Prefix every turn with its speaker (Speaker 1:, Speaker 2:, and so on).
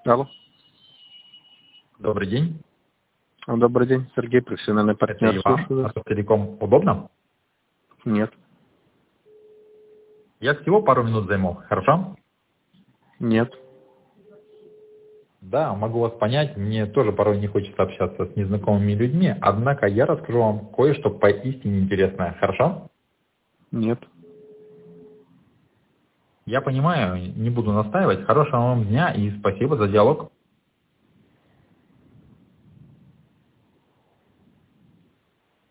Speaker 1: Алло.
Speaker 2: Добрый день.
Speaker 1: Добрый день, Сергей, профессиональный
Speaker 2: Это
Speaker 1: партнер.
Speaker 2: Иван. Автотелеком удобно?
Speaker 1: Нет.
Speaker 2: Я всего пару минут займу, хорошо?
Speaker 1: Нет.
Speaker 2: Да, могу вас понять, мне тоже порой не хочется общаться с незнакомыми людьми, однако я расскажу вам кое-что поистине интересное, хорошо?
Speaker 1: Нет.
Speaker 2: Я понимаю, не буду настаивать. Хорошего вам дня и спасибо за диалог.